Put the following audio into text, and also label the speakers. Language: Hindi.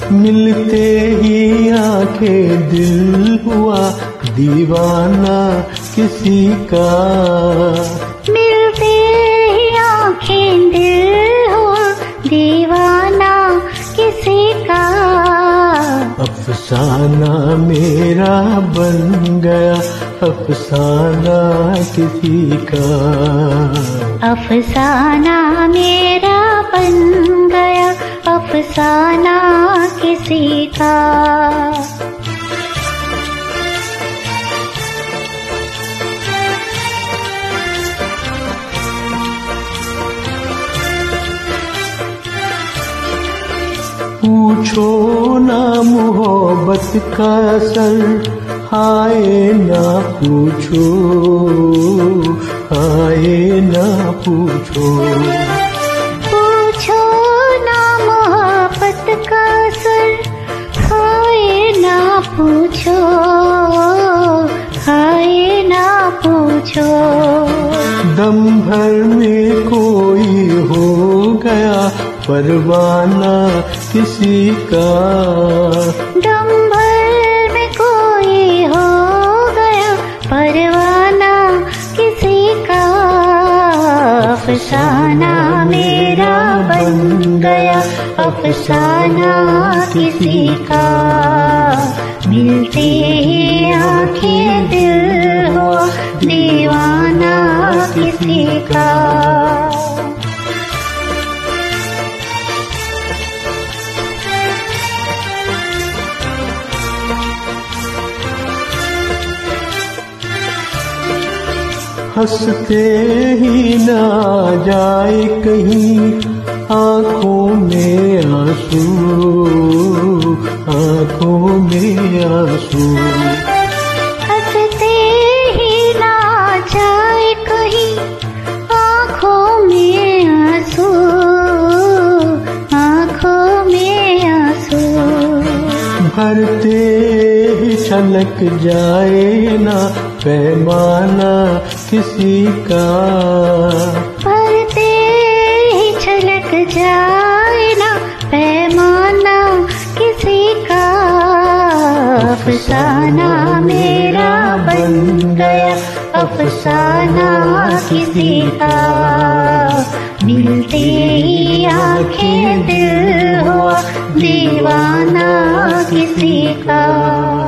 Speaker 1: मिलते ही आंखें दिल हुआ दीवाना किसी का।
Speaker 2: मिलते ही आंखें दिल हुआ दीवाना किसी का।
Speaker 1: अफसाना मेरा बन गया अफसाना किसी का।
Speaker 2: अफसाना मेरा बन गया अफसाना किसी का।
Speaker 1: पूछो ना मोहब्बत का असर हाय ना पूछो, हाय ना पूछो।
Speaker 2: पूछो ना मोहब्बत का असर हाय ना पूछो, हाय ना पूछो।
Speaker 1: दम भर में कोई हो गया परवाना किसी का।
Speaker 2: दम भर में कोई हो गया परवाना किसी का। अफसाना मेरा बन गया अफसाना किसी का। मिलते ही आंखें दिल हुआ दीवाना किसी का।
Speaker 1: हंसते ही ना जाए कहीं आँखों में आंसू, आँखों में आंसू।
Speaker 2: हंसते ही ना जाए कहीं आँखों में आंसू, आँखों में आंसू।
Speaker 1: भरते ही छलक जाए ना पैमाना किसी का।
Speaker 2: भरते ही छलक जाए ना पैमाना किसी का। अफसाना मेरा बन गया अफसाना किसी का। मिलते ही आंखें दिल हुआ दीवाना किसी का।